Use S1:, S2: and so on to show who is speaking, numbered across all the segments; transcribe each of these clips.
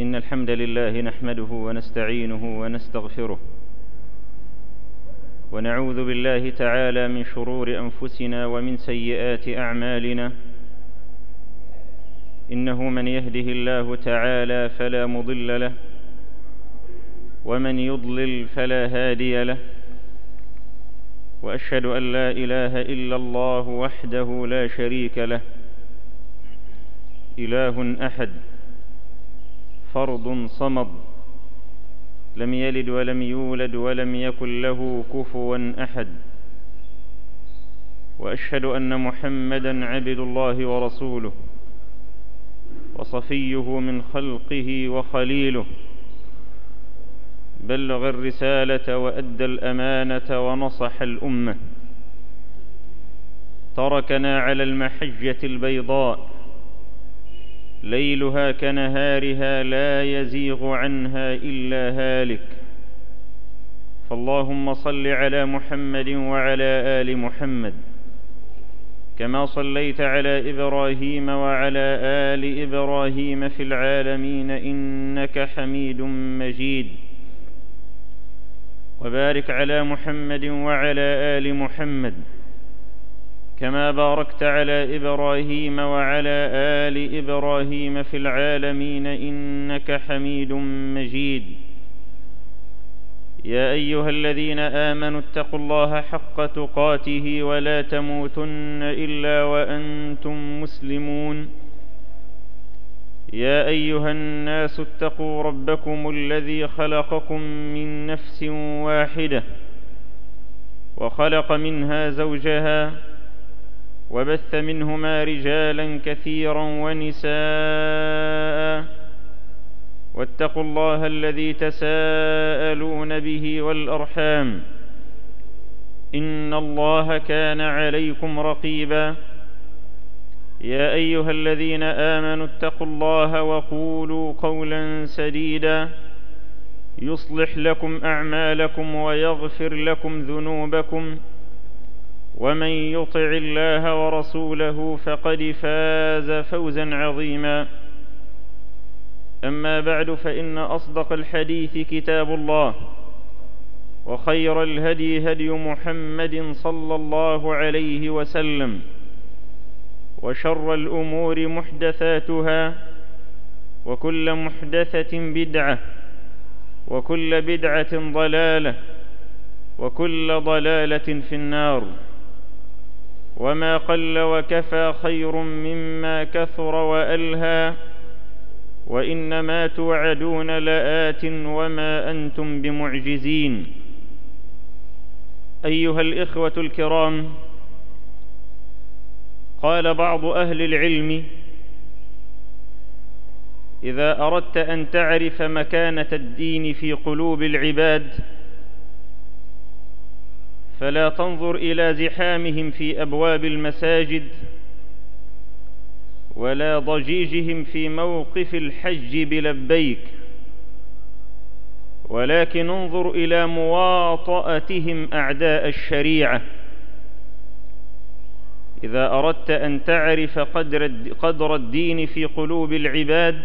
S1: إن الحمد لله نحمده ونستعينه ونستغفره، ونعوذ بالله تعالى من شرور أنفسنا ومن سيئات أعمالنا. إنه من يهده الله تعالى فلا مضل له، ومن يضلل فلا هادي له، وأشهد أن لا إله إلا الله وحده لا شريك له، إله أحد فرد صمد، لم يلد ولم يولد ولم يكن له كفوا أحد. وأشهد أن محمدًا عبد الله ورسوله، وصفيه من خلقه وخليله، بلغ الرسالة وأدى الأمانة ونصح الأمة، تركنا على المحجة البيضاء ليلها كنهارها لا يزيغ عنها إلا هالك. فاللهم صل على محمد وعلى آل محمد، كما صليت على إبراهيم وعلى آل إبراهيم في العالمين إنك حميد مجيد. وبارك على محمد وعلى آل محمد، كما باركت على إبراهيم وعلى آل إبراهيم في العالمين إنك حميد مجيد. يا أيها الذين آمنوا اتقوا الله حق تقاته ولا تموتن إلا وأنتم مسلمون. يا أيها الناس اتقوا ربكم الذي خلقكم من نفس واحدة، وخلق منها زوجها، وبث منهما رجالا كثيرا ونساء. واتقوا الله الذي تساءلون به والأرحام، إن الله كان عليكم رقيبا. يا أيها الذين آمنوا اتقوا الله وقولوا قولا سديدا، يصلح لكم أعمالكم ويغفر لكم ذنوبكم، ومن يطع الله ورسوله فقد فاز فوزا عظيما. أما بعد، فإن أصدق الحديث كتاب الله، وخير الهدي هدي محمد صلى الله عليه وسلم، وشر الأمور محدثاتها، وكل محدثة بدعة، وكل بدعة ضلالة، وكل ضلالة في النار. وما قل وكفى خير مما كثر وألهى، وإنما توعدون لآت وما أنتم بمعجزين. أيها الإخوة الكرام، قال بعض أهل العلم: إذا أردت أن تعرف مكانة الدين في قلوب العباد، فلا تنظر إلى زحامهم في أبواب المساجد، ولا ضجيجهم في موقف الحج بلبيك، ولكن انظر إلى مواطأتهم أعداء الشريعة. إذا أردت أن تعرف قدر الدين في قلوب العباد،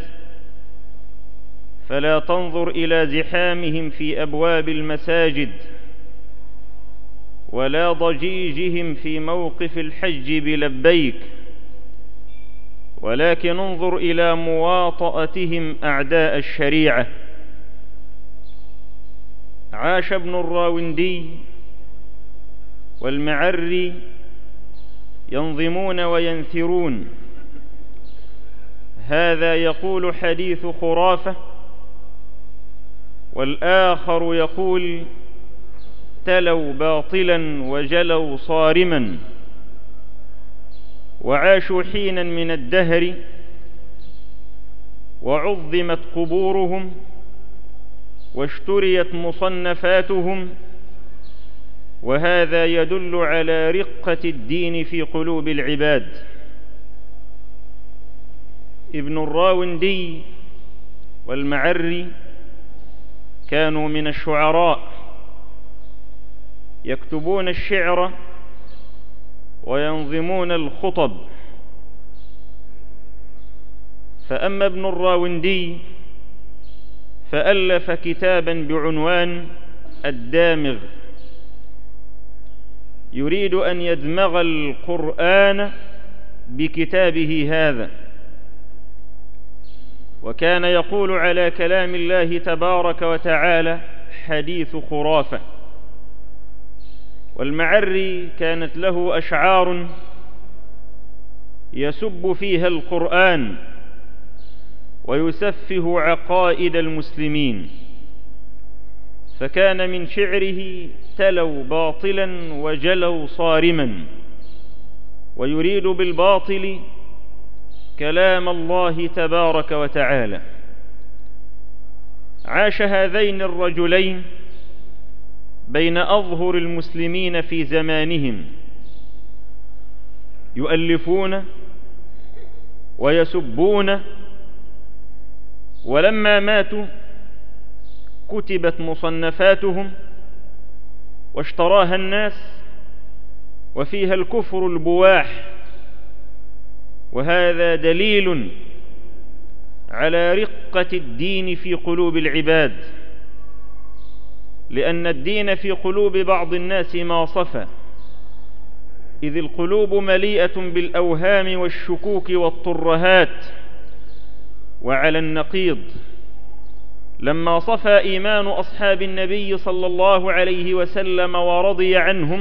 S1: فلا تنظر إلى زحامهم في أبواب المساجد، ولا ضجيجهم في موقف الحج بلبيك، ولكن انظر إلى مواطأتهم أعداء الشريعة. عاش ابن الراوندي والمعري ينظمون وينثرون، هذا يقول حديث خرافة، والآخر يقول تلوا باطلا وجلوا صارما. وعاشوا حينا من الدهر وعظمت قبورهم واشتريت مصنفاتهم، وهذا يدل على رقة الدين في قلوب العباد. ابن الراوندي والمعري كانوا من الشعراء، يكتبون الشعر وينظمون الخطب. فأما ابن الراوندي فألف كتابا بعنوان الدامغ، يريد أن يدمغ القرآن بكتابه هذا. وكان يقول على كلام الله تبارك وتعالى حديث خرافة. والمعري كانت له أشعار يسب فيها القرآن ويسفه عقائد المسلمين، فكان من شعره تلوا باطلا وجلوا صارما، ويريد بالباطل كلام الله تبارك وتعالى. عاش هذين الرجلين بين أظهر المسلمين في زمانهم، يؤلفون ويسبون، ولما ماتوا كتبت مصنفاتهم واشتراها الناس، وفيها الكفر البواح. وهذا دليل على رقة الدين في قلوب العباد، لأن الدين في قلوب بعض الناس ما صفى، إذ القلوب مليئة بالأوهام والشكوك والترهات. وعلى النقيض، لما صفى إيمان أصحاب النبي صلى الله عليه وسلم ورضي عنهم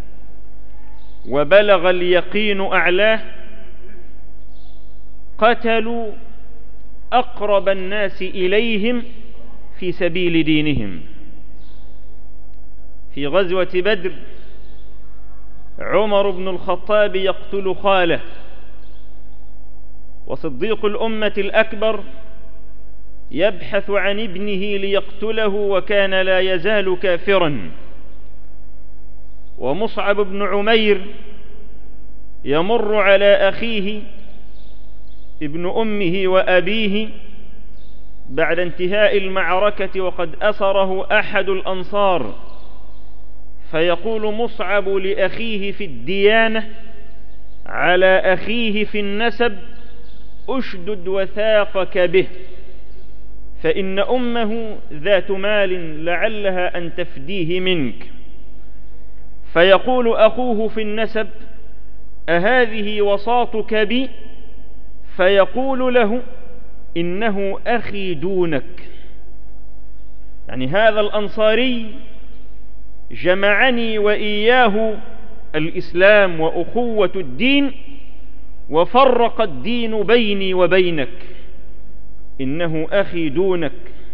S1: وبلغ اليقين أعلاه، قتلوا أقرب الناس إليهم في سبيل دينهم. في غزوة بدر عمر بن الخطاب يقتل خاله، وصديق الأمة الأكبر يبحث عن ابنه ليقتله، وكان لا يزال كافرا. ومصعب بن عمير يمر على أخيه ابن أمه وأبيه بعد انتهاء المعركة وقد أسره أحد الأنصار، فيقول مصعب لأخيه في الديانة على أخيه في النسب: أشدد وثاقك به، فإن أمه ذات مال لعلها أن تفديه منك. فيقول أخوه في النسب: أهذه وصاتك بي؟ فيقول له: إنه أخي دونك. يعني هذا الأنصاري جمعني وإياه الإسلام وأخوة الدين، وفرق الدين بيني وبينك، إنه أخي دونك.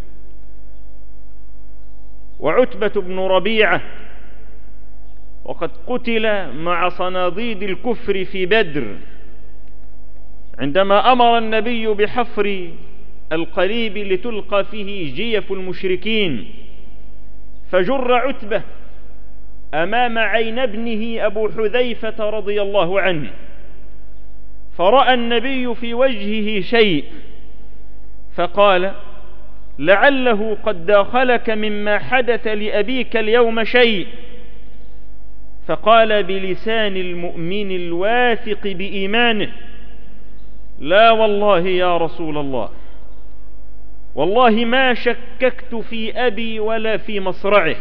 S1: وعتبة بن ربيعة وقد قتل مع صناديد الكفر في بدر، عندما أمر النبي بحفر القليب لتلقى فيه جيف المشركين، فجر عتبة أمام عين ابنه أبو حذيفة رضي الله عنه، فرأى النبي في وجهه شيء، فقال: لعله قد داخلك مما حدث لأبيك اليوم شيء. فقال بلسان المؤمن الواثق بإيمانه: لا والله يا رسول الله، والله ما شككت في أبي ولا في مصرعه،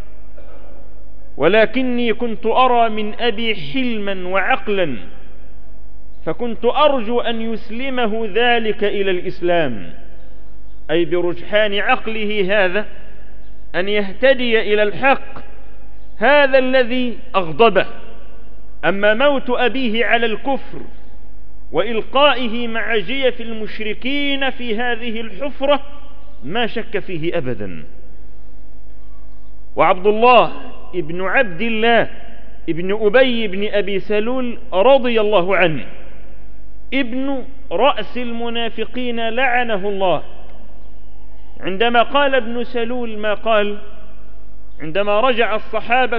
S1: ولكني كنت أرى من أبي حلما وعقلا، فكنت أرجو أن يسلمه ذلك إلى الإسلام، أي برجحان عقله هذا أن يهتدي إلى الحق، هذا الذي أغضبه. أما موت أبيه على الكفر وإلقائه مع جيف المشركين في هذه الحفرة ما شك فيه أبدا. وعبد الله ابن عبد الله ابن أبي بن أبي سلول رضي الله عنه، ابن رأس المنافقين لعنه الله، عندما قال ابن سلول ما قال عندما رجع الصحابة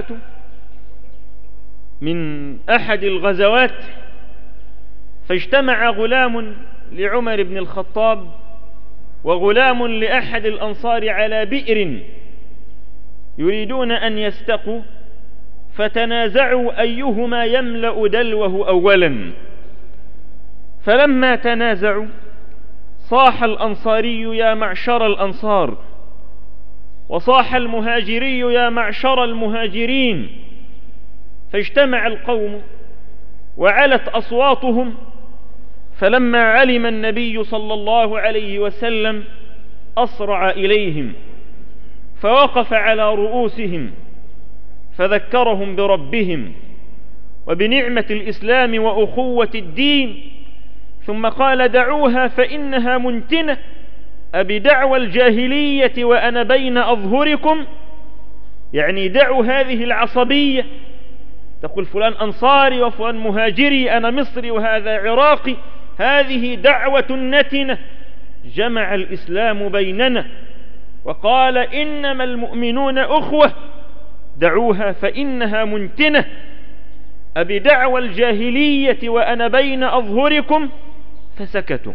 S1: من أحد الغزوات، فاجتمع غلام لعمر بن الخطاب وغلام لأحد الأنصار على بئر يريدون أن يستقوا، فتنازعوا أيهما يملأ دلوه أولا. فلما تنازعوا صاح الأنصاري يا معشر الأنصار، وصاح المهاجري يا معشر المهاجرين، فاجتمع القوم وعلت أصواتهم. فلما علم النبي صلى الله عليه وسلم أسرع إليهم فوقف على رؤوسهم فذكرهم بربهم وبنعمة الإسلام وأخوة الدين، ثم قال: دعوها فإنها منتنة، أبدعوى الجاهلية وأنا بين أظهركم. يعني دعوا هذه العصبية، تقول فلان أنصاري وفلان مهاجري، أنا مصري وهذا عراقي، هذه دعوة نتنة. جمع الإسلام بيننا وقال: إنما المؤمنون أخوة، دعوها فإنها منتنة، أبدعوى الجاهلية وأنا بين أظهركم. فسكتوا،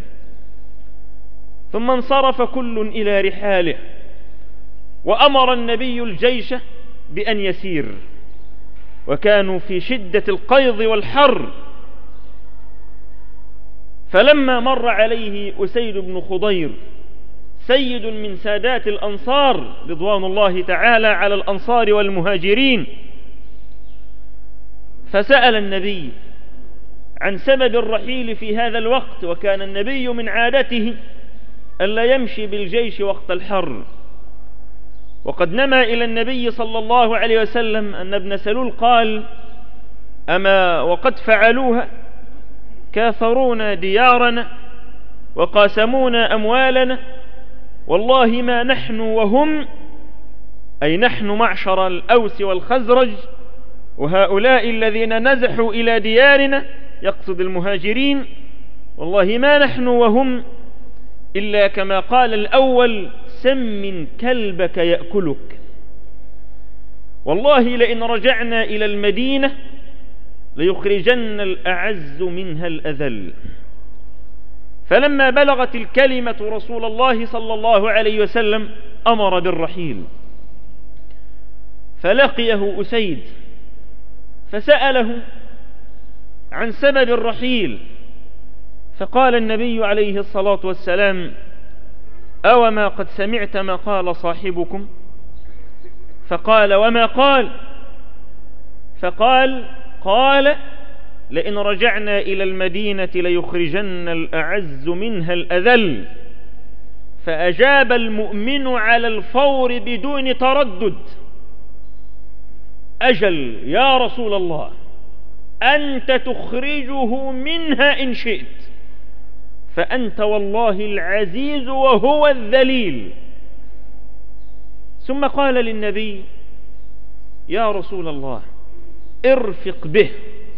S1: ثم انصرف كل إلى رحاله، وأمر النبي الجيش بأن يسير، وكانوا في شدة القيظ والحر. فلما مر عليه أسيد بن خضير سيد من سادات الأنصار رضوان الله تعالى على الأنصار والمهاجرين، فسأل النبي عن سبب الرحيل في هذا الوقت، وكان النبي من عادته ألا يمشي بالجيش وقت الحر. وقد نما إلى النبي صلى الله عليه وسلم أن ابن سلول قال: أما وقد فعلوها، كاثرونا ديارنا وقاسمونا أموالنا، والله ما نحن وهم، أي نحن معشر الأوس والخزرج وهؤلاء الذين نزحوا إلى ديارنا، يقصد المهاجرين، والله ما نحن وهم إلا كما قال الأول: سمن كلبك يأكلك. والله لئن رجعنا إلى المدينة ليخرجن الأعز منها الأذل. فلما بلغت الكلمة رسول الله صلى الله عليه وسلم أمر بالرحيل، فلقيه أسيد فسأله عن سبب الرحيل، فقال النبي عليه الصلاة والسلام: أوما قد سمعت ما قال صاحبكم؟ فقال: وما قال؟ فقال: قال: لئن رجعنا إلى المدينة ليخرجن الأعز منها الأذل. فأجاب المؤمن على الفور بدون تردد: أجل يا رسول الله، أنت تخرجه منها إن شئت، فأنت والله العزيز وهو الذليل. ثم قال للنبي: يا رسول الله، ارفق به،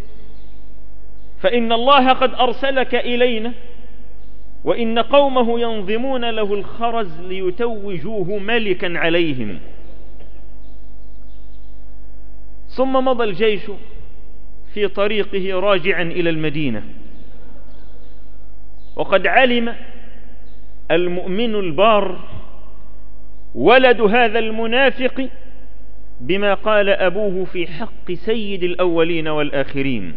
S1: فإن الله قد أرسلك إلينا، وإن قومه ينظمون له الخرز ليتوجوه ملكا عليهم. ثم مضى الجيش في طريقه راجعا إلى المدينة، وقد علم المؤمن البار ولد هذا المنافق بما قال أبوه في حق سيد الأولين والآخرين،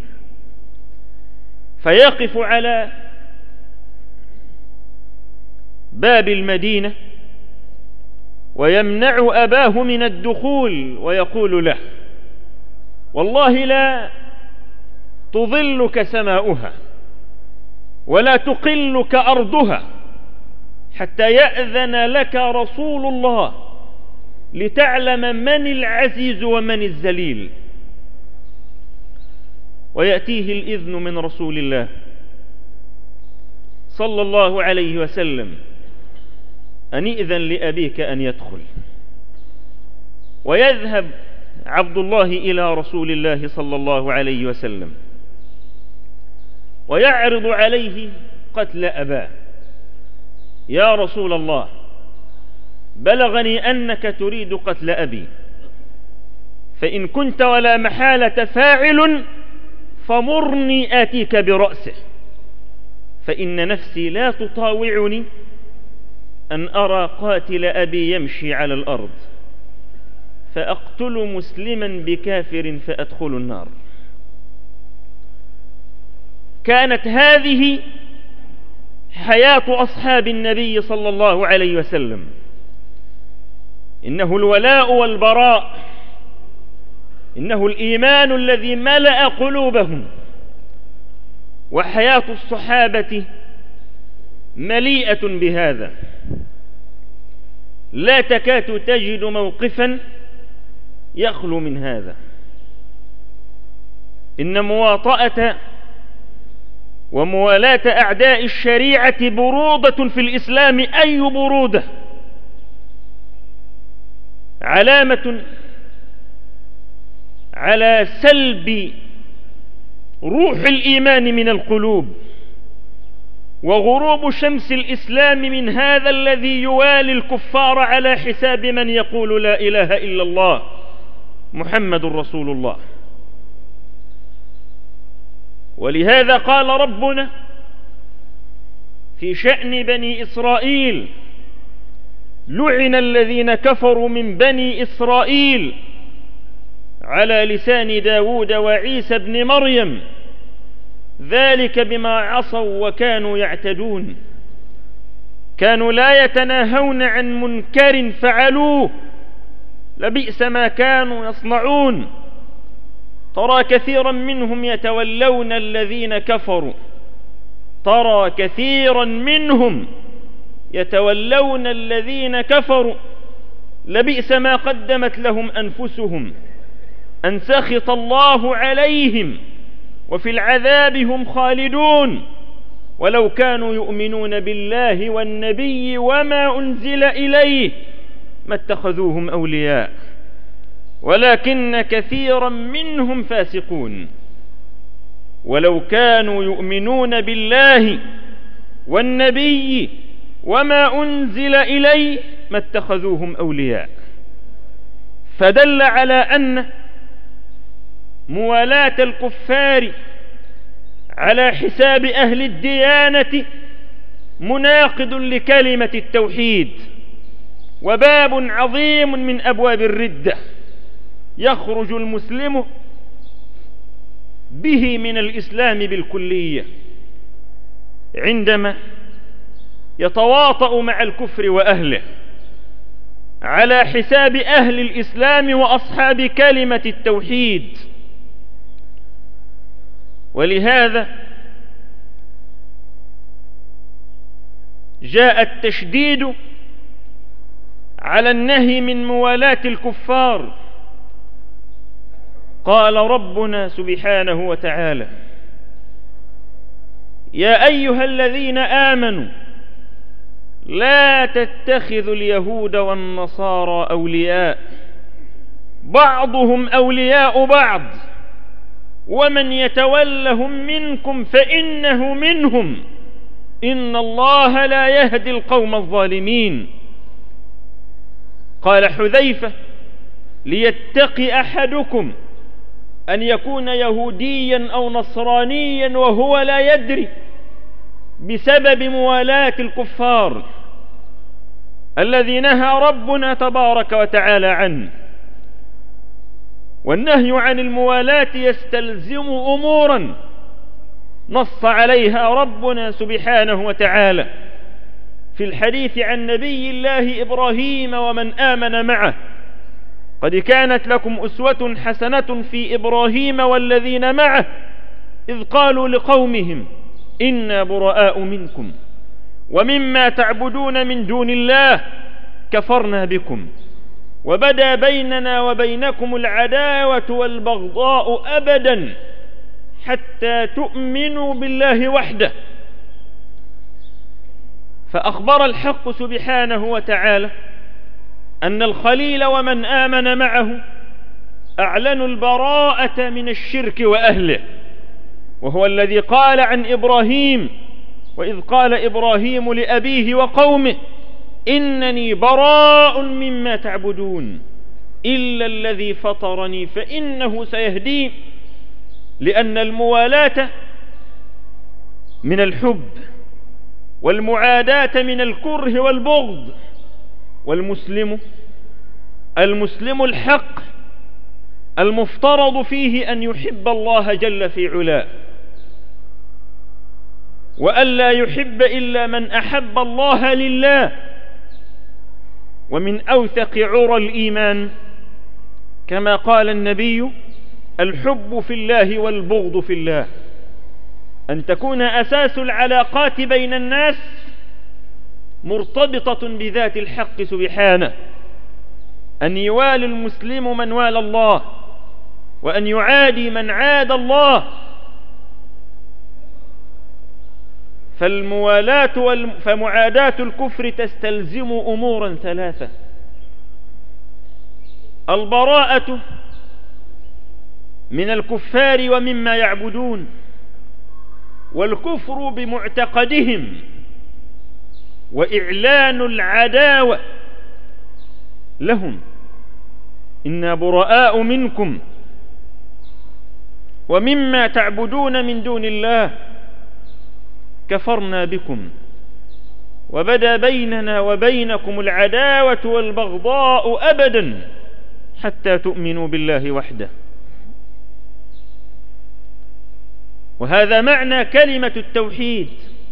S1: فيقف على باب المدينة ويمنع أباه من الدخول ويقول له: والله لا تظلك سماؤها ولا تقلك أرضها حتى يأذن لك رسول الله لتعلم من العزيز ومن الذليل. ويأتيه الإذن من رسول الله صلى الله عليه وسلم أن إذن لأبيك أن يدخل. ويذهب عبد الله إلى رسول الله صلى الله عليه وسلم ويعرض عليه قتل أباه: يا رسول الله، بلغني أنك تريد قتل أبي، فإن كنت ولا محالة فاعل فمرني آتيك برأسه، فإن نفسي لا تطاوعني أن أرى قاتل أبي يمشي على الأرض فأقتل مسلما بكافر فأدخل النار. كانت هذه حياة أصحاب النبي صلى الله عليه وسلم، إنه الولاء والبراء، إنه الإيمان الذي ملأ قلوبهم. وحياة الصحابة مليئة بهذا، لا تكاد تجد موقفا يخلو من هذا. إن مواطأة وموالاة أعداء الشريعة برودة في الإسلام، أي برودة، علامة على سلب روح الإيمان من القلوب، وغروب شمس الإسلام من هذا الذي يوالي الكفار على حساب من يقول لا إله إلا الله محمد رسول الله. ولهذا قال ربنا في شأن بني إسرائيل: لعن الذين كفروا من بني إسرائيل على لسان داود وعيسى بن مريم ذلك بما عصوا وكانوا يعتدون، كانوا لا يتناهون عن منكر فعلوه، لبئس ما كانوا يصنعون. ترى كثيرا منهم يتولون الذين كفروا، ترى كثيرا منهم يتولون الذين كفروا، لبئس ما قدمت لهم أنفسهم أن سخط الله عليهم وفي العذاب هم خالدون، ولو كانوا يؤمنون بالله والنبي وما أنزل إليه ما اتخذوهم أولياء ولكن كثيرا منهم فاسقون. ولو كانوا يؤمنون بالله والنبي وما أنزل إليه ما اتخذوهم أولياء. فدل على أن موالاة الكفار على حساب أهل الديانة مناقض لكلمة التوحيد، وباب عظيم من أبواب الردة يخرج المسلم به من الإسلام بالكلية عندما يتواطأ مع الكفر وأهله على حساب أهل الإسلام وأصحاب كلمة التوحيد. ولهذا جاء التشديد على النهي من موالاة الكفار. قال ربنا سبحانه وتعالى: يا أيها الذين آمنوا لا تتخذوا اليهود والنصارى أولياء بعضهم أولياء بعض ومن يتولهم منكم فإنه منهم إن الله لا يهدي القوم الظالمين. قال حذيفة: ليتقي أحدكم أن يكون يهوديا أو نصرانيا وهو لا يدري بسبب موالاة الكفار الذي نهى ربنا تبارك وتعالى عنه. والنهي عن الموالاة يستلزم أمورا نص عليها ربنا سبحانه وتعالى في الحديث عن نبي الله إبراهيم ومن آمن معه: قد كانت لكم أسوة حسنة في إبراهيم والذين معه إذ قالوا لقومهم إنا براء منكم ومما تعبدون من دون الله كفرنا بكم وبدا بيننا وبينكم العداوة والبغضاء أبدا حتى تؤمنوا بالله وحده. فأخبر الحق سبحانه وتعالى أن الخليل ومن آمن معه أعلنوا البراءة من الشرك وأهله، وهو الذي قال عن إبراهيم: وإذ قال إبراهيم لأبيه وقومه إنني براء مما تعبدون إلا الذي فطرني فإنه سيهدين. لأن الموالاة من الحب والمعاداة من الكره والبغض، والمسلم الحق المفترض فيه أن يحب الله جل في علاه وألا يحب إلا من أحب الله لله. ومن أوثق عرى الإيمان كما قال النبي: الحب في الله والبغض في الله. أن تكون أساس العلاقات بين الناس مرتبطة بذات الحق سبحانه، أن يوالي المسلم من والى الله، وأن يعادي من عاد الله. فمعاداة الكفر تستلزم أمورا ثلاثة: البراءة من الكفار ومما يعبدون، والكفر بمعتقدهم، وإعلان العداوة لهم: إنا براء منكم ومما تعبدون من دون الله كفرنا بكم وبدا بيننا وبينكم العداوة والبغضاء أبدا حتى تؤمنوا بالله وحده. وهذا معنى كلمة التوحيد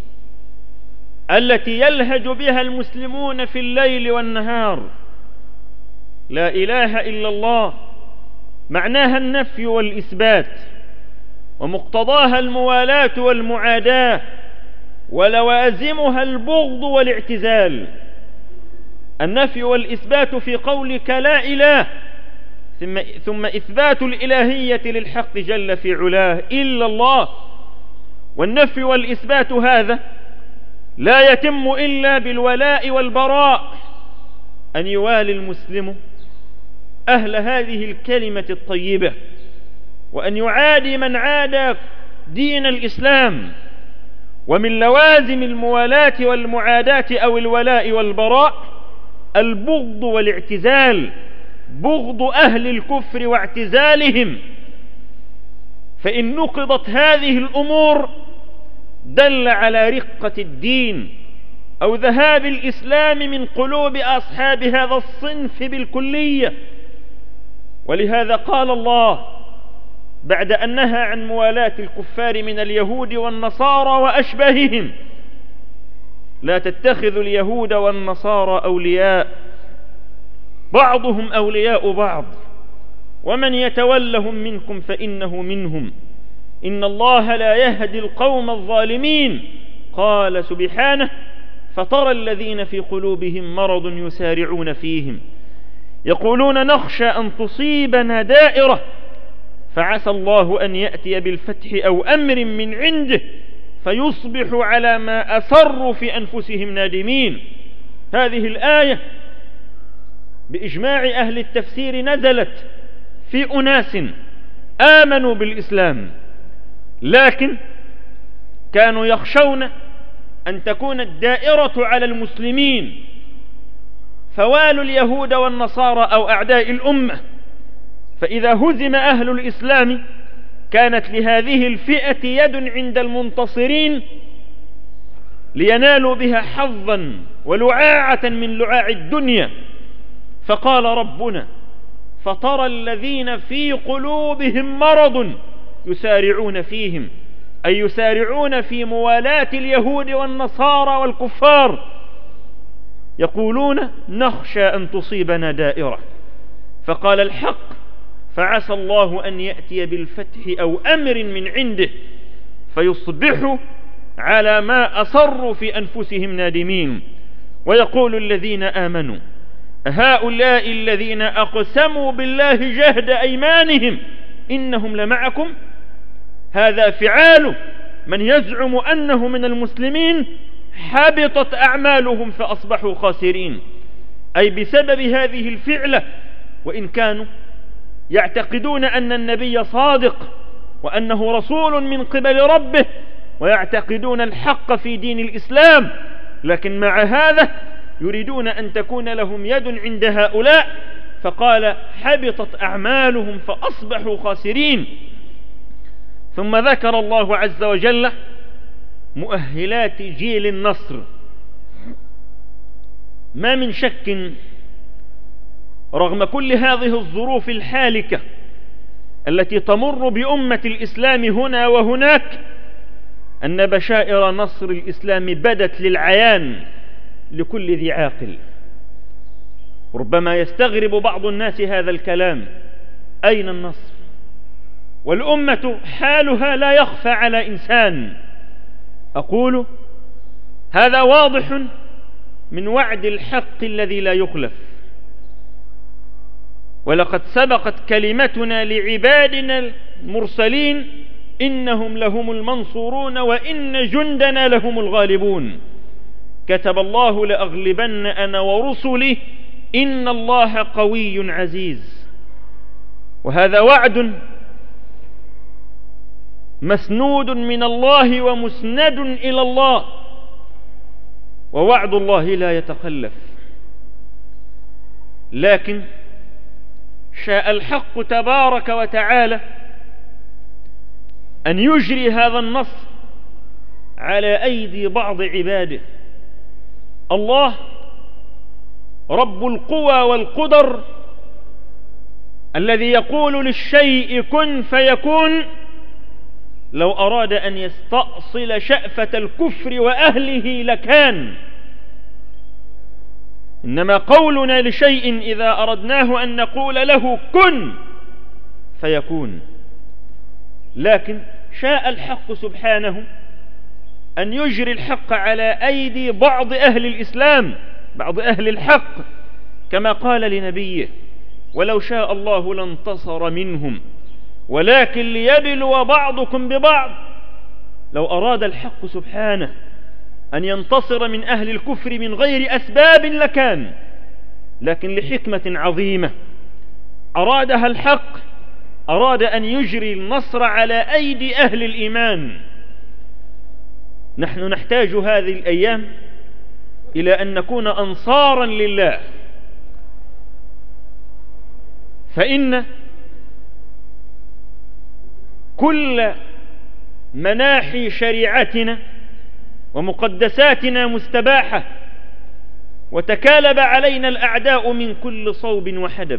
S1: التي يلهج بها المسلمون في الليل والنهار: لا إله إلا الله. معناها النفي والإثبات، ومقتضاها الموالاة والمعاداة، ولوازمها البغض والاعتزال. النفي والإثبات في قولك لا إله، ثم إثبات الإلهية للحق جل في علاه إلا الله. والنفي والإثبات هذا لا يتم إلا بالولاء والبراء، أن يوالي المسلم أهل هذه الكلمة الطيبة، وأن يعادي من عادى دين الإسلام. ومن لوازم الموالاة والمعاداة أو الولاء والبراء البغض والاعتزال، بغض أهل الكفر واعتزالهم. فإن نقضت هذه الأمور دل على رقة الدين أو ذهاب الإسلام من قلوب أصحاب هذا الصنف بالكلية. ولهذا قال الله بعد أن نهى عن موالاة الكفار من اليهود والنصارى وأشباههم: لا تتخذوا اليهود والنصارى أولياء بعضهم أولياء بعض ومن يتولهم منكم فإنه منهم إن الله لا يهدي القوم الظالمين. قال سبحانه: فترى الذين في قلوبهم مرض يسارعون فيهم يقولون نخشى أن تصيبنا دائرة فعسى الله أن يأتي بالفتح أو أمر من عنده فيصبحوا على ما أسروا في أنفسهم نادمين. هذه الآية بإجماع أهل التفسير نزلت في أناس آمنوا بالإسلام، لكن كانوا يخشون أن تكون الدائرة على المسلمين، فوالوا اليهود والنصارى أو أعداء الأمة. فإذا هزم أهل الإسلام كانت لهذه الفئة يد عند المنتصرين لينالوا بها حظا ولعاعة من لعاع الدنيا. فقال ربنا: فترى الذين في قلوبهم مرض يسارعون فيهم، أي يسارعون في موالاة اليهود والنصارى والكفار، يقولون نخشى أن تصيبنا دائرة. فقال الحق: فعسى الله أن يأتي بالفتح أو أمر من عنده فيصبحوا على ما أصروا في أنفسهم نادمين. ويقول الذين آمنوا: هؤلاء الذين أقسموا بالله جهد أيمانهم إنهم لمعكم. هذا فعال من يزعم أنه من المسلمين حبطت أعمالهم فأصبحوا خاسرين، أي بسبب هذه الفعلة. وإن كانوا يعتقدون أن النبي صادق وأنه رسول من قبل ربه ويعتقدون الحق في دين الإسلام، لكن مع هذا يريدون أن تكون لهم يد عند هؤلاء، فقال حبطت أعمالهم فأصبحوا خاسرين. ثم ذكر الله عز وجل مؤهلات جيل النصر. ما من شك رغم كل هذه الظروف الحالكة التي تمر بأمة الإسلام هنا وهناك أن بشائر نصر الإسلام بدت للعيان لكل ذي عاقل. ربما يستغرب بعض الناس هذا الكلام، أين النصر؟ والأمة حالها لا يخفى على إنسان. أقول هذا واضح من وعد الحق الذي لا يخلف. ولقد سبقت كلمتنا لعبادنا المرسلين إنهم لهم المنصورون وإن جندنا لهم الغالبون. كتب الله لأغلبن أنا ورسلي إن الله قوي عزيز. وهذا وعد مسنود من الله ومسند إلى الله، ووعد الله لا يتخلف. لكن شاء الحق تبارك وتعالى أن يجري هذا النصر على أيدي بعض عباده. الله رب القوى والقدر الذي يقول للشيء كن فيكون، لو أراد أن يستأصل شأفة الكفر وأهله لكان. إنما قولنا لشيء إذا أردناه أن نقول له كن فيكون. لكن شاء الحق سبحانه أن يجري الحق على أيدي بعض أهل الإسلام، بعض أهل الحق، كما قال لنبيه ولو شاء الله لانتصر منهم ولكن ليبلو بعضكم ببعض. لو أراد الحق سبحانه أن ينتصر من أهل الكفر من غير أسباب لكان، لكن لحكمة عظيمة أرادها الحق، أراد أن يجري النصر على أيدي أهل الإيمان. نحن نحتاج هذه الأيام إلى أن نكون أنصارا لله، فإن كل مناحي شريعتنا ومقدساتنا مستباحة، وتكالب علينا الأعداء من كل صوب وحدب.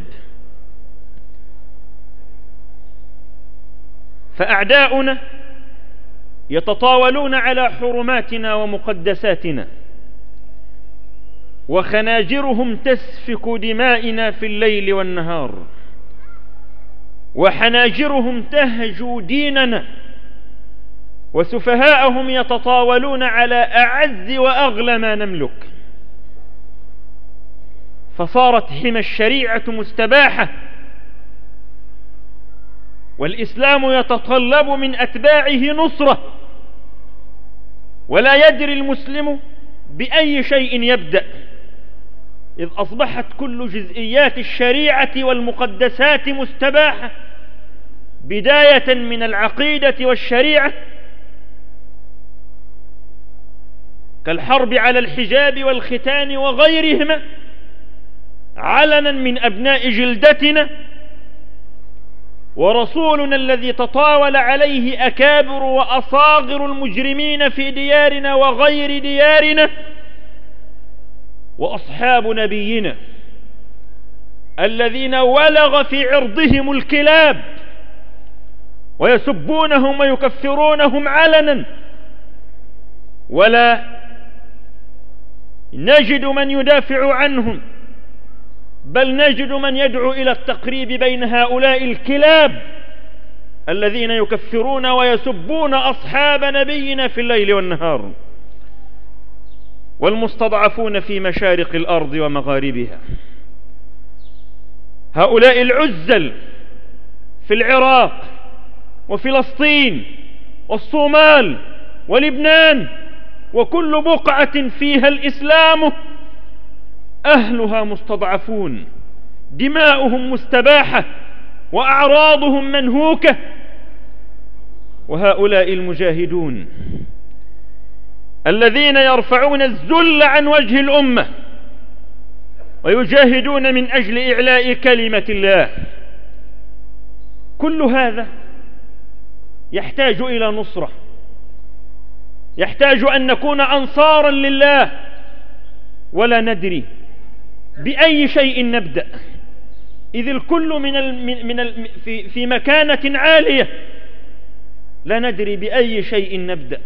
S1: فأعداؤنا يتطاولون على حرماتنا ومقدساتنا، وخناجرهم تسفك دمائنا في الليل والنهار، وحناجرهم تهجو ديننا، وسفهاءهم يتطاولون على أعز وأغلى ما نملك. فصارت حمى الشريعة مستباحة، والإسلام يتطلب من أتباعه نصرة، ولا يدري المسلم بأي شيء يبدأ، إذ أصبحت كل جزئيات الشريعة والمقدسات مستباحة، بداية من العقيدة والشريعة، كالحرب على الحجاب والختان وغيرهما علنا من أبناء جلدتنا، ورسولنا الذي تطاول عليه أكابر وأصاغر المجرمين في ديارنا وغير ديارنا، وأصحاب نبينا الذين ولغ في عرضهم الكلاب ويسبونهم ويكفرونهم علنا، ولا نجد من يدافع عنهم، بل نجد من يدعو إلى التقريب بين هؤلاء الكلاب الذين يكفرون ويسبون أصحاب نبينا في الليل والنهار، والمستضعفون في مشارق الأرض ومغاربها. هؤلاء العزل في العراق وفلسطين والصومال ولبنان وكل بقعة فيها الإسلام أهلها مستضعفون، دماؤهم مستباحة وأعراضهم منهوكة. وهؤلاء المجاهدون الذين يرفعون الذل عن وجه الأمة ويجاهدون من أجل إعلاء كلمة الله، كل هذا يحتاج إلى نصرة، يحتاج أن نكون أنصارا لله، ولا ندري بأي شيء نبدأ، إذ الكل في مكانة عالية، لا ندري بأي شيء نبدأ،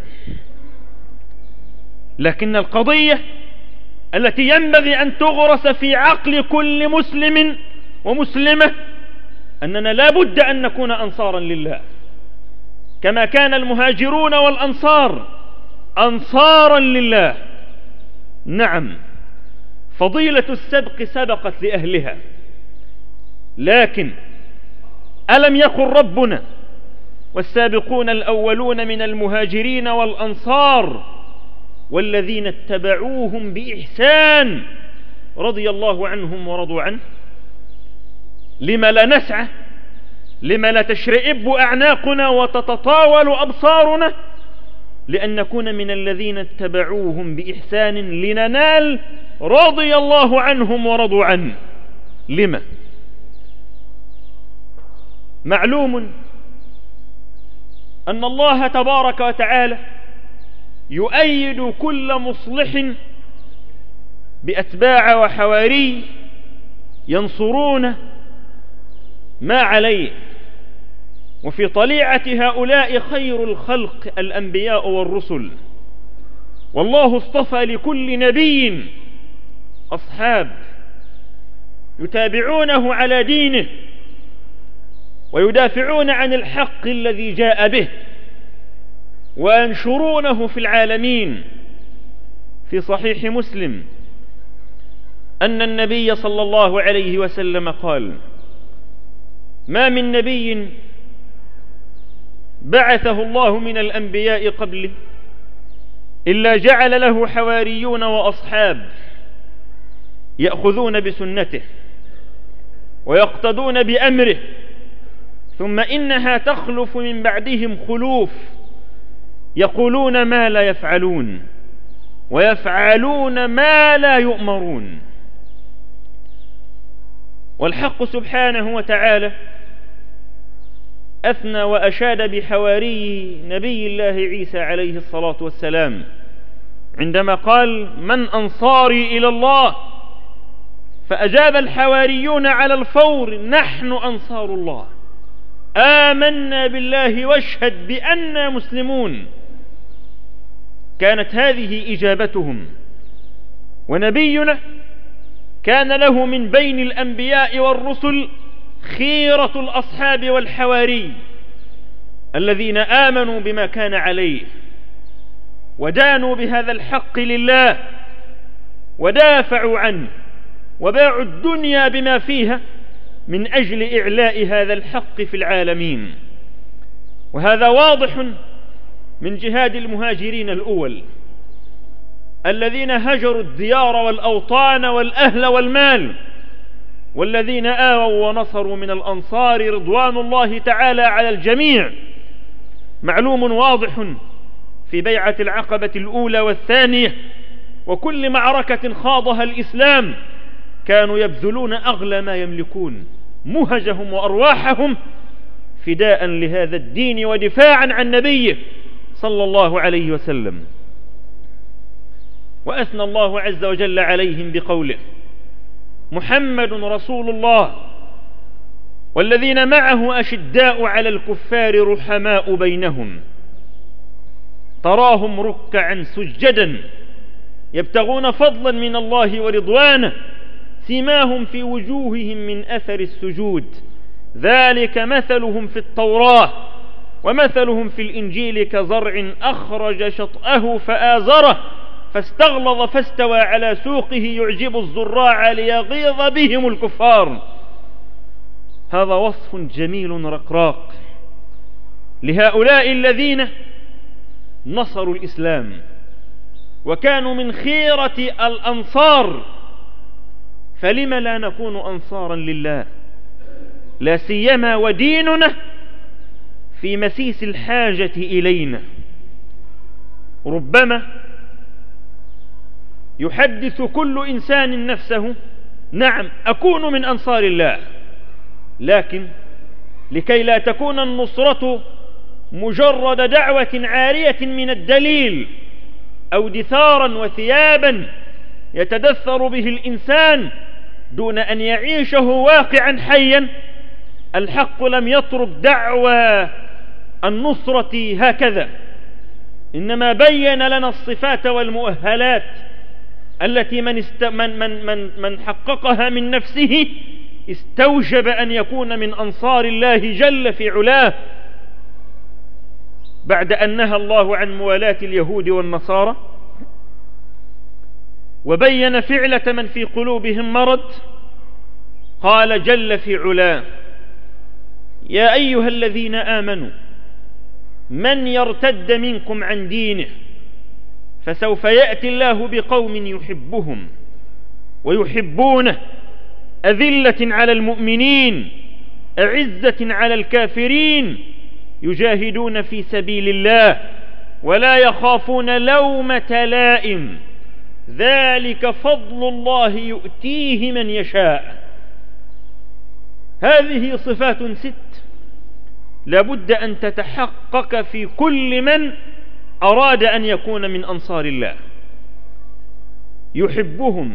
S1: لكن القضية التي ينبغي أن تغرس في عقل كل مسلم ومسلمة أننا لا بد أن نكون أنصارا لله، كما كان المهاجرون والأنصار أنصارا لله. نعم، فضيلة السبق سبقت لأهلها، لكن ألم يقل ربنا والسابقون الأولون من المهاجرين والأنصار والذين اتبعوهم بإحسان رضي الله عنهم ورضوا عنه؟ لما لا نسعى؟ لما لا تشرئب أعناقنا وتتطاول أبصارنا لأن نكون من الذين اتبعوهم بإحسان لننال رضي الله عنهم ورضوا عنه؟ لما؟ معلوم أن الله تبارك وتعالى يؤيد كل مصلح بأتباع وحواري ينصرون ما عليه، وفي طليعة هؤلاء خير الخلق الأنبياء والرسل، والله اصطفى لكل نبي أصحاب يتابعونه على دينه ويدافعون عن الحق الذي جاء به وينشرونه في العالمين. في صحيح مسلم أن النبي صلى الله عليه وسلم قال: ما من نبي بعثه الله من الأنبياء قبله إلا جعل له حواريون وأصحاب يأخذون بسنته ويقتدون بأمره، ثم إنها تخلف من بعدهم خلوف يقولون ما لا يفعلون ويفعلون ما لا يؤمرون. والحق سبحانه وتعالى أثنى وأشاد بحواري نبي الله عيسى عليه الصلاة والسلام عندما قال: من أنصاري إلى الله؟ فأجاب الحواريون على الفور: نحن أنصار الله، آمنا بالله واشهد بأننا مسلمون. كانت هذه إجابتهم. ونبينا كان له من بين الأنبياء والرسل خيرة الأصحاب والحواري الذين آمنوا بما كان عليه ودانوا بهذا الحق لله ودافعوا عنه وباعوا الدنيا بما فيها من أجل إعلاء هذا الحق في العالمين. وهذا واضح من جهاد المهاجرين الأول الذين هجروا الديار والأوطان والأهل والمال، والذين آووا ونصروا من الأنصار رضوان الله تعالى على الجميع. معلوم واضح في بيعة العقبة الأولى والثانية وكل معركة خاضها الإسلام كانوا يبذلون أغلى ما يملكون، مهجهم وأرواحهم، فداء لهذا الدين ودفاعا عن نبيه صلى الله عليه وسلم. وأثنى الله عز وجل عليهم بقوله: محمد رسول الله والذين معه أشداء على الكفار رحماء بينهم تراهم ركعا سجدا يبتغون فضلا من الله ورضوانه سيماهم في وجوههم من أثر السجود ذلك مثلهم في التوراة ومثلهم في الإنجيل كزرع أخرج شطأه فآزره فاستغلظ فاستوى على سوقه يعجب الزراع ليغيظ بهم الكفار. هذا وصف جميل رقراق لهؤلاء الذين نصروا الإسلام وكانوا من خيرة الأنصار. فلم لا نكون أنصارا لله، لا سيما وديننا في مسيس الحاجة إلينا؟ ربما يحدث كل إنسان نفسه: نعم أكون من أنصار الله، لكن لكي لا تكون النصرة مجرد دعوة عارية من الدليل أو دثارا وثيابا يتدثر به الإنسان دون أن يعيشه واقعا حيا، الحق لم يترك دعوى النصرة هكذا، إنما بين لنا الصفات والمؤهلات التي من حققها من نفسه استوجب أن يكون من أنصار الله جل في علاه، بعد أن نهى الله عن موالاة اليهود والنصارى وبين فعلة من في قلوبهم مرض. قال جل في علاه: يا أيها الذين آمنوا من يرتد منكم عن دينه فسوف يأتي الله بقوم يحبهم ويحبونه أذلة على المؤمنين أعزة على الكافرين يجاهدون في سبيل الله ولا يخافون لومة لائم ذلك فضل الله يؤتيه من يشاء. هذه صفات 6 لابد أن تتحقق في كل من أراد أن يكون من أنصار الله. يحبهم،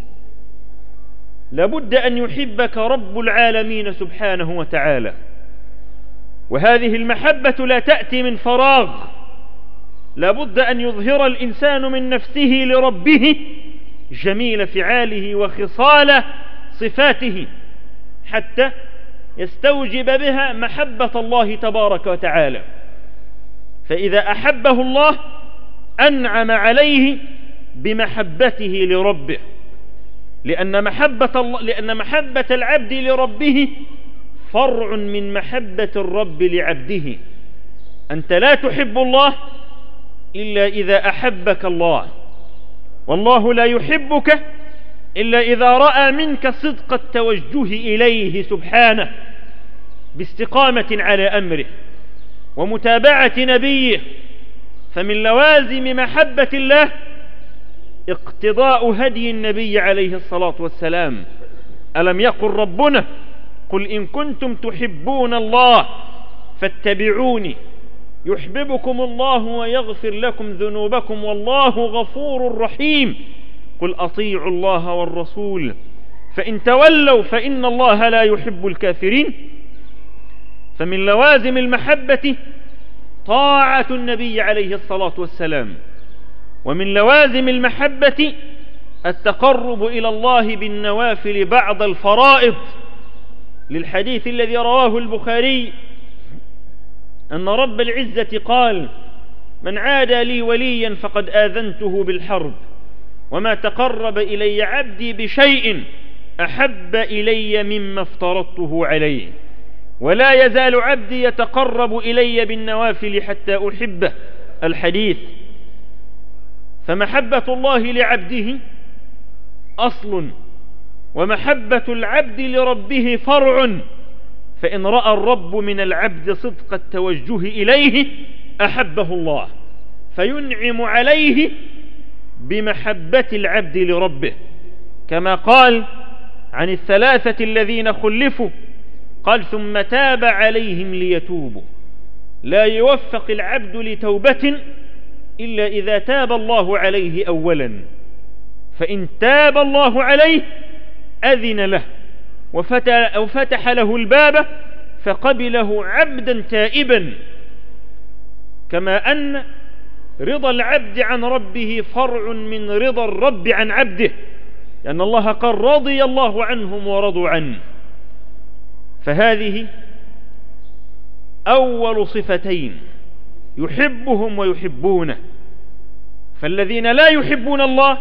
S1: لابد أن يحبك رب العالمين سبحانه وتعالى، وهذه المحبة لا تأتي من فراغ، لابد أن يظهر الإنسان من نفسه لربه جميل فعاله وخصال صفاته حتى يستوجب بها محبة الله تبارك وتعالى. فإذا أحبه الله أنعم عليه بمحبته لربه، لأن محبة العبد لربه فرع من محبة الرب لعبده. أنت لا تحب الله إلا إذا أحبك الله، والله لا يحبك إلا إذا رأى منك صدق التوجه إليه سبحانه باستقامة على أمره ومتابعة نبيه. فمن لوازم محبة الله اقتضاء هدي النبي عليه الصلاة والسلام. ألم يقل ربنا: قل إن كنتم تحبون الله فاتبعوني يحببكم الله ويغفر لكم ذنوبكم والله غفور رحيم. قل أطيعوا الله والرسول فإن تولوا فإن الله لا يحب الكافرين. فمن لوازم المحبة طاعة النبي عليه الصلاة والسلام، ومن لوازم المحبة التقرب إلى الله بالنوافل بعد الفرائض، للحديث الذي رواه البخاري أن رب العزة قال: من عادى لي وليا فقد آذنته بالحرب وما تقرب إلي عبدي بشيء أحب إلي مما افترضته عليه ولا يزال عبدي يتقرب إلي بالنوافل حتى أحبه. الحديث. فمحبة الله لعبده أصل، ومحبة العبد لربه فرع، فإن رأى الرب من العبد صدق التوجه إليه أحبه الله فينعم عليه بمحبة العبد لربه، كما قال عن 3 الذين خلفوا قال: ثم تاب عليهم ليتوبوا. لا يوفق العبد لتوبة إلا إذا تاب الله عليه أولا، فإن تاب الله عليه أذن له وفتح له الباب فقبله عبدا تائبا. كما أن رضا العبد عن ربه فرع من رضا الرب عن عبده، لأن الله قال: رضي الله عنهم ورضوا عنه. فهذه أول صفتين، يحبهم ويحبونه. فالذين لا يحبون الله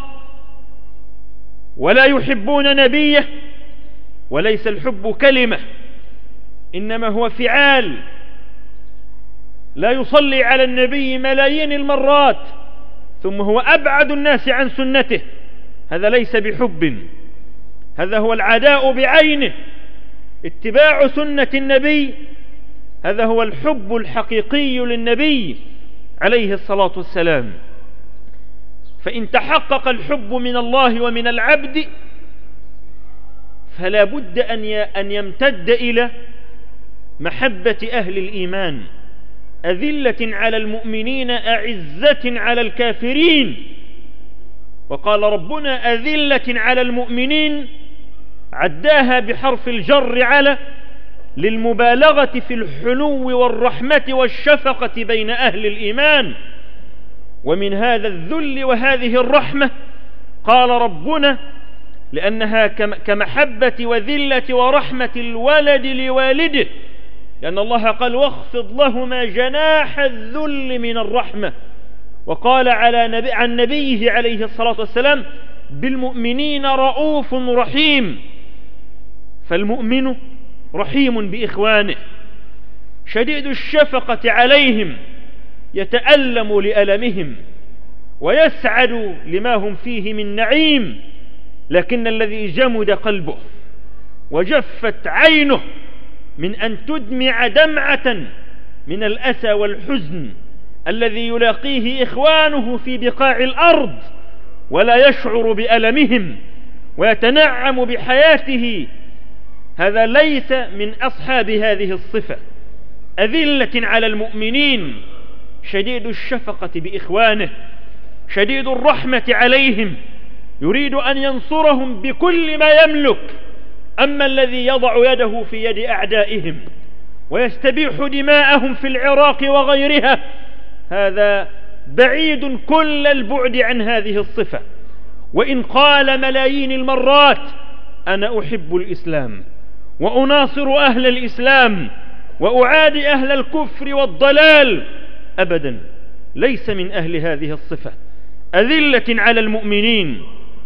S1: ولا يحبون نبيه، وليس الحب كلمة إنما هو فعال، لا يصلي على النبي ملايين المرات ثم هو أبعد الناس عن سنته، هذا ليس بحب، هذا هو العداء بعينه. اتباع سنة النبي هذا هو الحب الحقيقي للنبي عليه الصلاة والسلام. فإن تحقق الحب من الله ومن العبد فلا بد أن يمتد إلى محبة أهل الإيمان، أذلة على المؤمنين أعزة على الكافرين. وقال ربنا: أذلة على المؤمنين، عداها بحرف الجر على للمبالغة في الحنو والرحمة والشفقة بين أهل الإيمان. ومن هذا الذل وهذه الرحمة قال ربنا لأنها كمحبة وذلة ورحمة الولد لوالده، لأن الله قال واخفض لهما جناح الذل من الرحمة، وقال عن نبيه عليه الصلاة والسلام بالمؤمنين رؤوف رحيم. فالمؤمن رحيم بإخوانه، شديد الشفقة عليهم، يتألم لألمهم ويسعد لما هم فيه من نعيم. لكن الذي جمد قلبه وجفت عينه من أن تدمع دمعة من الأسى والحزن الذي يلاقيه إخوانه في بقاع الأرض ولا يشعر بألمهم ويتنعم بحياته، هذا ليس من أصحاب هذه الصفة. أذلة على المؤمنين، شديد الشفقة بإخوانه، شديد الرحمة عليهم، يريد أن ينصرهم بكل ما يملك. أما الذي يضع يده في يد أعدائهم ويستبيح دماءهم في العراق وغيرها، هذا بعيد كل البعد عن هذه الصفة. وإن قال ملايين المرات أنا أحب الإسلام وأناصر أهل الإسلام وأعادي أهل الكفر والضلال، أبدا ليس من أهل هذه الصفة. أذلة على المؤمنين،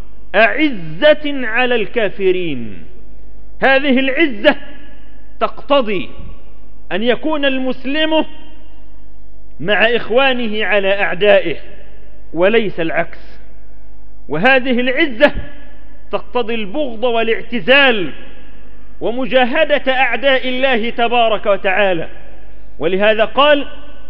S1: أعزة على الكافرين. هذه العزة تقتضي أن يكون المسلم مع إخوانه على أعدائه وليس العكس. وهذه العزة تقتضي البغض والاعتزال ومجاهدة أعداء الله تبارك وتعالى. ولهذا قال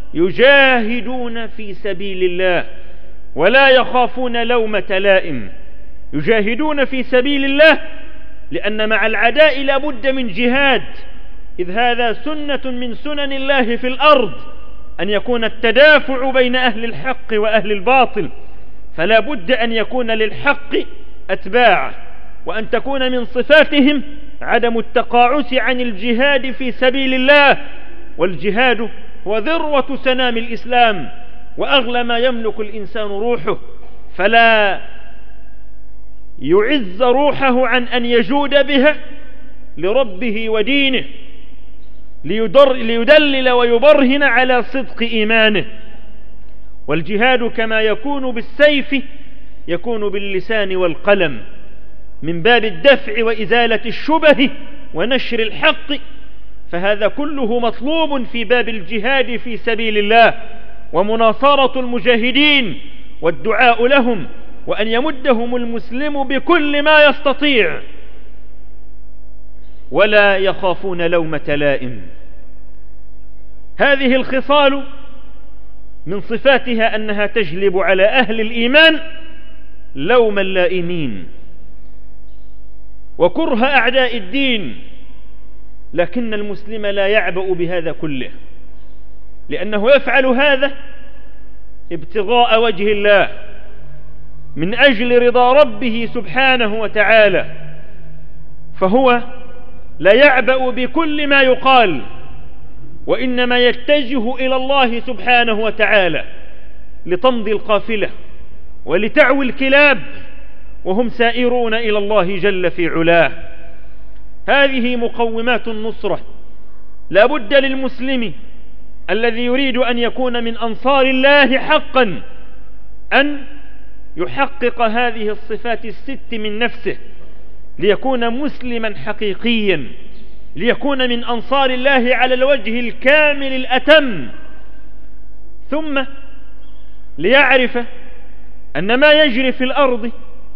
S1: يجاهدون في سبيل الله ولا يخافون لومة لائم. يجاهدون في سبيل الله لأن مع العداء لا بد من جهاد، إذ هذا سنة من سنن الله في الأرض أن يكون التدافع بين أهل الحق وأهل الباطل، فلا بد أن يكون للحق أتباع، وأن تكون من صفاتهم عدم التقاعس عن الجهاد في سبيل الله. والجهاد هو ذروة سنام الإسلام وأغلى ما يملك الإنسان روحه، فلا يعز روحه عن أن يجود بها لربه ودينه، ليدلل ويبرهن على صدق إيمانه. والجهاد كما يكون بالسيف يكون باللسان والقلم، من باب الدفع وإزالة الشبه ونشر الحق، فهذا كله مطلوب في باب الجهاد في سبيل الله، ومناصرة المجاهدين والدعاء لهم، وأن يمدهم المسلم بكل ما يستطيع، ولا يخافون لومة لائم. هذه الخصال من صفاتها أنها تجلب على أهل الإيمان لوم اللائمين وكره أعداء الدين. لكن المسلم لا يعبأ بهذا كله، لأنه يفعل هذا ابتغاء وجه الله من أجل رضا ربه سبحانه وتعالى، فهو لا يعبأ بكل ما يقال، وإنما يتجه إلى الله سبحانه وتعالى لتمضي القافلة ولتعوي الكلاب وهم سائرون إلى الله جل في علاه. هذه مقومات النصرة. لا بد للمسلم الذي يريد أن يكون من أنصار الله حقا أن يحقق هذه الصفات الست من نفسه، ليكون مسلما حقيقيا، ليكون من أنصار الله على الوجه الكامل الأتم، ثم ليعرف أن ما يجري في الأرض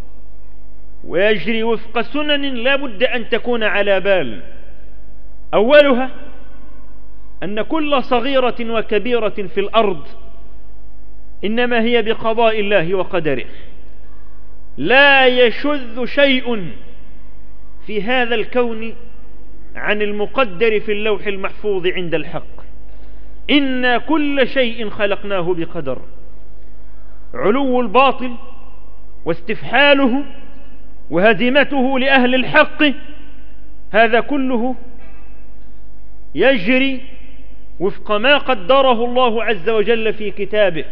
S1: ويجري وفق سنن لا بد أن تكون على بال. أولها أن كل صغيرة وكبيرة في الأرض إنما هي بقضاء الله وقدره، لا يشذ شيء في هذا الكون عن المقدر في اللوح المحفوظ عند الحق. إنا كل شيء خلقناه بقدر. علو الباطل واستفحاله وهزيمته لأهل الحق، هذا كله
S2: يجري وفق ما قدره الله عز وجل في كتابه.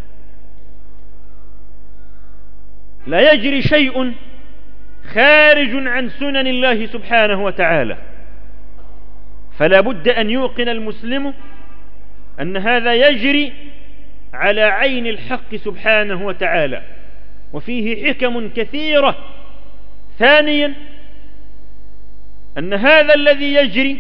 S2: لا يجري شيء خارج عن سنن الله سبحانه وتعالى، فلا بد أن يوقن المسلم أن هذا يجري على عين الحق سبحانه وتعالى، وفيه حكم كثيرة. ثانيا، أن هذا الذي يجري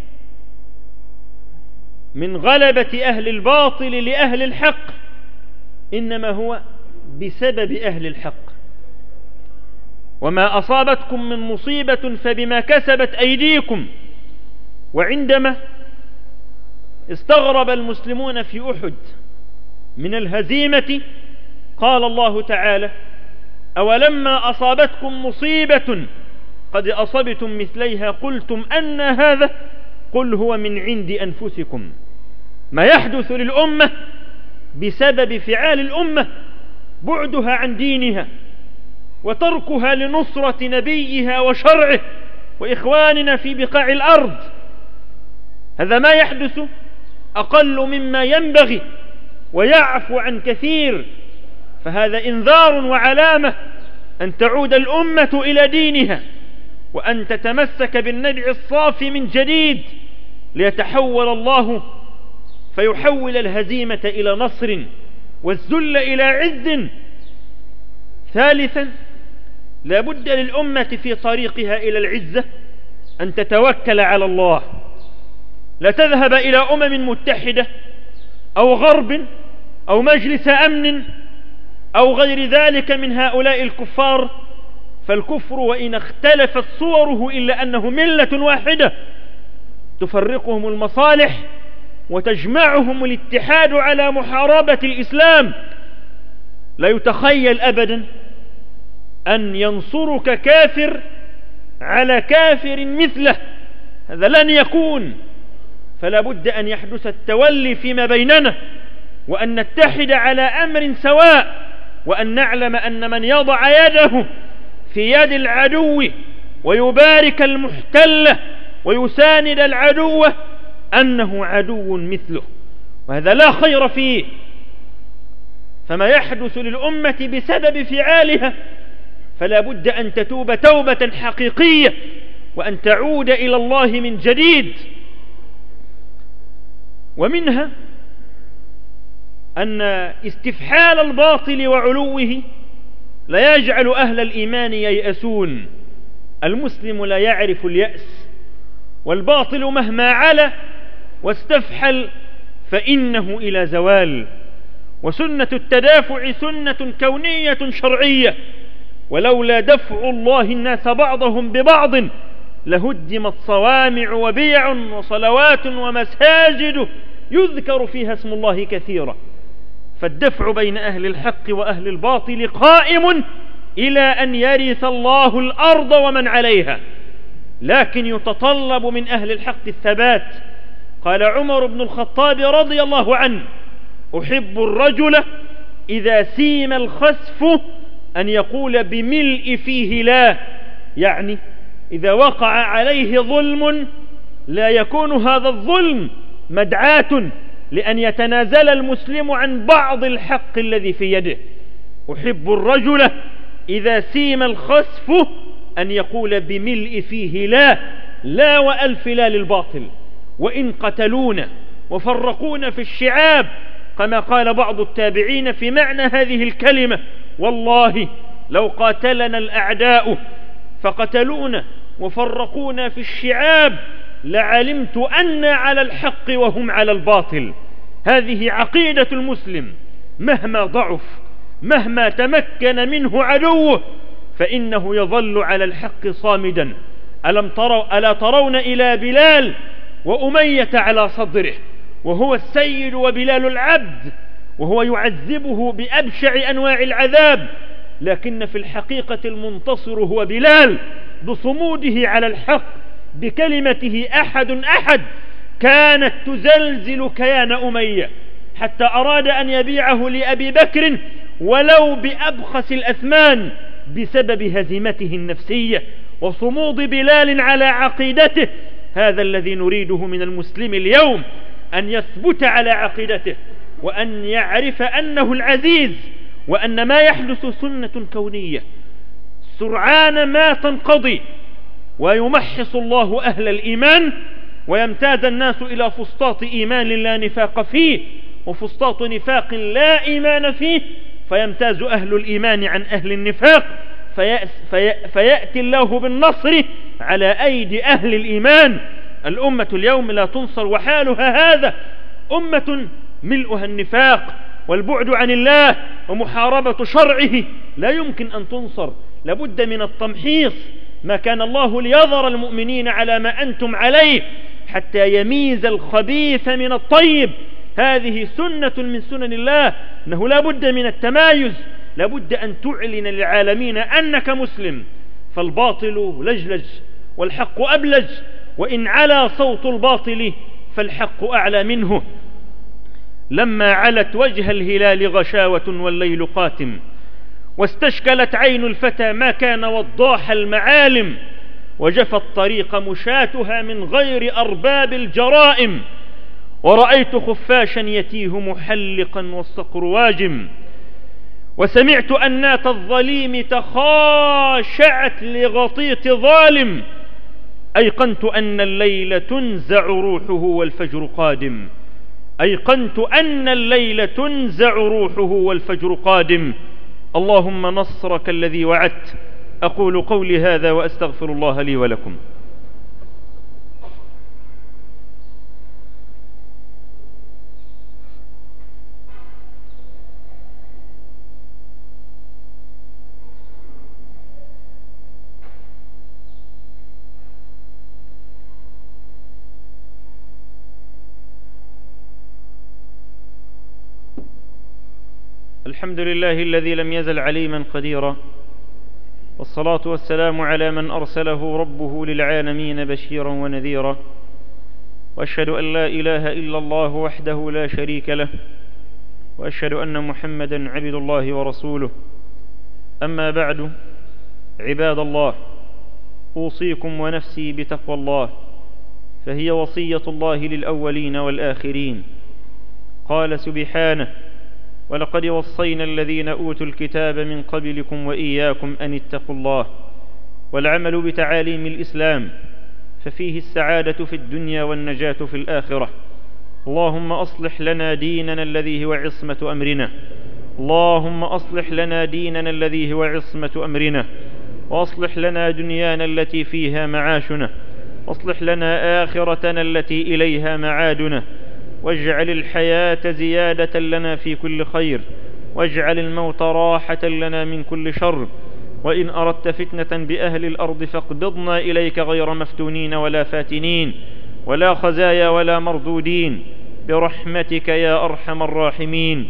S2: من غلبة أهل الباطل لأهل الحق إنما هو بسبب أهل الحق. وما أصابتكم من مصيبة فبما كسبت أيديكم. وعندما استغرب المسلمون في أحد من الهزيمة قال الله تعالى: أولما أصابتكم مصيبة قد أصبتم مثليها قلتم أن هذا قل هو من عند أنفسكم. ما يحدث للأمة بسبب فعال الأمة، بعدها عن دينها وتركها لنصرة نبيها وشرعه وإخواننا في بقاع الأرض. هذا ما يحدث أقل مما ينبغي ويعفو عن كثير، فهذا إنذار وعلامة أن تعود الأمة إلى دينها وأن تتمسك بالنبع الصافي من جديد، ليتحول الله فيحول الهزيمة إلى نصر والذل إلى عز. ثالثا، لا بد للأمة في طريقها إلى العزة أن تتوكل على الله، لا تذهب إلى أمم متحدة أو غرب أو مجلس أمن أو غير ذلك من هؤلاء الكفار، فالكفر وإن اختلفت صوره إلا أنه ملة واحدة تفرقهم المصالح وتجمعهم الاتحاد على محاربة الإسلام. لا يتخيل أبدا أن ينصرك كافر على كافر مثله، هذا لن يكون. فلا بد أن يحدث التولي فيما بيننا، وأن نتحد على أمر سواء، وأن نعلم أن من يضع يده في يد العدو ويبارك المحتل ويساند العدو أنه عدو مثله، وهذا لا خير فيه. فما يحدث للأمة بسبب فعالها فلا بد أن تتوب توبة حقيقية وأن تعود إلى الله من جديد. ومنها أن استفحال الباطل وعلوه لا يجعل أهل الإيمان ييأسون. المسلم لا يعرف اليأس، والباطل مهما علا واستفحل فإنه إلى زوال. وسنة التدافع سنة كونية شرعية، ولولا دفع الله الناس بعضهم ببعض لهدمت صوامع وبيع وصلوات ومساجد يذكر فيها اسم الله كثيرا. فالدفع بين أهل الحق وأهل الباطل قائم إلى أن يرث الله الأرض ومن عليها، لكن يتطلب من أهل الحق الثبات. قال عمر بن الخطاب رضي الله عنه: أحب الرجل إذا سيم الخسف أن يقول بملء فيه لا، يعني إذا وقع عليه ظلم لا يكون هذا الظلم مدعاة لأن يتنازل المسلم عن بعض الحق الذي في يده. أحب الرجل إذا سيم الخسف أن يقول بملء فيه لا، لا وألف لا للباطل، وإن قتلونا وفرقونا في الشعاب، كما قال بعض التابعين في معنى هذه الكلمة: والله لو قاتلنا الأعداء فقتلونا وفرقونا في الشعاب لعلمت أن على الحق وهم على الباطل. هذه عقيدة المسلم، مهما ضعف، مهما تمكن منه عدوه، فإنه يظل على الحق صامدا. ألا ترون إلى بلال وأمية على صدره وهو السيد وبلال العبد، وهو يعذبه بأبشع أنواع العذاب، لكن في الحقيقة المنتصر هو بلال بصموده على الحق، بكلمته أحد كانت تزلزل كيان أمية، حتى أراد أن يبيعه لأبي بكر ولو بأبخس الأثمان بسبب هزيمته النفسية وصمود بلال على عقيدته. هذا الذي نريده من المسلم اليوم، أن يثبت على عقيدته، وأن يعرف أنه العزيز، وأن ما يحدث سنة كونية سرعان ما تنقضي، ويمحص الله أهل الإيمان، ويمتاز الناس إلى فسطاط إيمان لا نفاق فيه، وفسطاط نفاق لا إيمان فيه، فيمتاز أهل الإيمان عن أهل النفاق، فيأتي الله بالنصر على أيدي أهل الإيمان. الأمة اليوم لا تنصر وحالها هذا، أمة ملؤها النفاق والبعد عن الله ومحاربة شرعه، لا يمكن أن تنصر، لابد من التمحيص. ما كان الله ليظهر المؤمنين على ما أنتم عليه حتى يميز الخبيث من الطيب، هذه سنة من سنن الله، أنه لا بد من التمايز، لا بد أن تعلن للعالمين أنك مسلم. فالباطل لجلج والحق أبلج، وإن علا صوت الباطل فالحق أعلى منه. لما علت وجه الهلال غشاوة والليل قاتم، واستشكلت عين الفتى ما كان وضاح المعالم، وجفى الطريق مشاتها من غير أرباب الجرائم، ورأيت خفاشا يتيه محلقا والصقر واجم، وسمعت أنات الظليم تخاشعت لغطيط ظالم، أيقنت أن الليل تنزع روحه والفجر قادم، أيقنت أن الليل تنزع روحه والفجر قادم. اللهم نصرك الذي وعدت. أقول قولي هذا وأستغفر الله لي ولكم. الحمد لله الذي لم يزل عليما قديرا، والصلاة والسلام على من أرسله ربه للعالمين بشيرا ونذيرا، وأشهد أن لا إله إلا الله وحده لا شريك له، وأشهد أن محمدا عبد الله ورسوله. أما بعد، عباد الله، أوصيكم ونفسي بتقوى الله، فهي وصية الله للأولين والآخرين. قال سبحانه: ولقد وصينا الذين أوتوا الكتاب من قبلكم وإياكم أن اتقوا الله. والعمل بتعاليم الإسلام ففيه السعادة في الدنيا والنجاة في الآخرة. اللهم أصلح لنا ديننا الذي هو عصمة أمرنا، اللهم أصلح لنا ديننا الذي هو عصمة أمرنا، وأصلح لنا دنيانا التي فيها معاشنا، وأصلح لنا آخرتنا التي إليها معادنا، واجعل الحياة زيادة لنا في كل خير، واجعل الموت راحة لنا من كل شر. وإن أردت فتنة بأهل الأرض فاقبضنا إليك غير مفتونين ولا فاتنين ولا خزايا ولا مردودين، برحمتك يا أرحم الراحمين.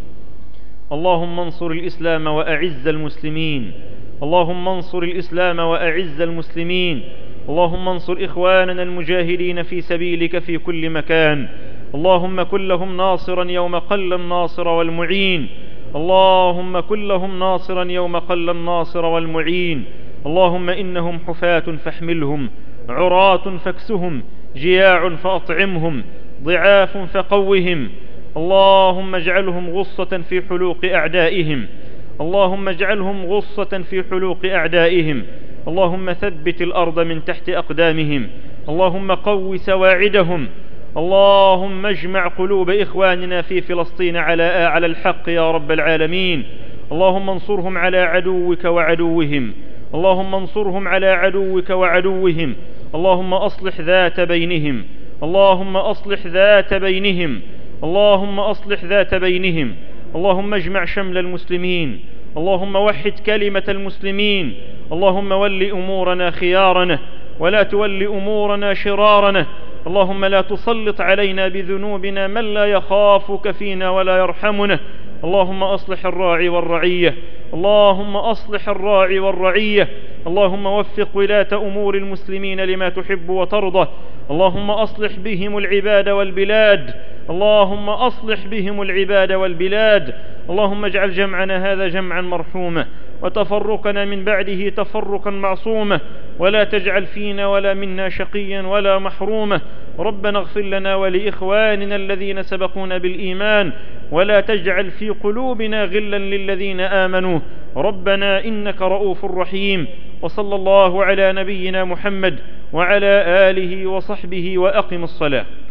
S2: اللهم انصر الإسلام وأعز المسلمين، اللهم انصر الإسلام وأعز المسلمين، اللهم انصر إخواننا المجاهدين في سبيلك في كل مكان. اللهم كن لهم ناصرا يوم قل الناصر والمعين، اللهم كن لهم ناصرا يوم قل الناصر والمعين. اللهم إنهم حفاة فاحملهم، عراة فاكسهم، جياع فأطعمهم، ضعاف فقوهم. اللهم اجعلهم غصة في حلوق أعدائهم، اللهم اجعلهم غصة في حلوق أعدائهم. اللهم ثبت الأرض من تحت أقدامهم، اللهم قو سواعدهم. اللهم اجمع قلوب إخواننا في فلسطين على الحق يا رب العالمين. اللهم انصرهم على عدوك وعدوهم، اللهم انصرهم على عدوك وعدوهم. اللهم أصلح ذات بينهم، اللهم أصلح ذات بينهم، اللهم أصلح ذات بينهم. اللهم اجمع شمل المسلمين، اللهم وحد كلمة المسلمين. اللهم ول أمورنا خيارنا، ولا تول أمورنا شرارنا. اللهم لا تسلط علينا بذنوبنا من لا يخافك فينا ولا يرحمنا. اللهم أصلح الراعي والرعية، اللهم أصلح الراعي والرعية. اللهم وفق ولاة أمور المسلمين لما تحب وترضى. اللهم أصلح بهم العباد والبلاد، اللهم أصلح بهم العباد والبلاد. اللهم اجعل جمعنا هذا جمعا مرحوما، وتفرقنا من بعده تفرقا معصوما.
S1: ولا تجعل فينا ولا منا شقيا ولا محروما. ربنا اغفر لنا ولإخواننا الذين سبقونا بالإيمان ولا تجعل في قلوبنا غلا للذين آمنوا ربنا إنك رؤوف رحيم. وصلى الله على نبينا محمد وعلى آله وصحبه وأقم الصلاة.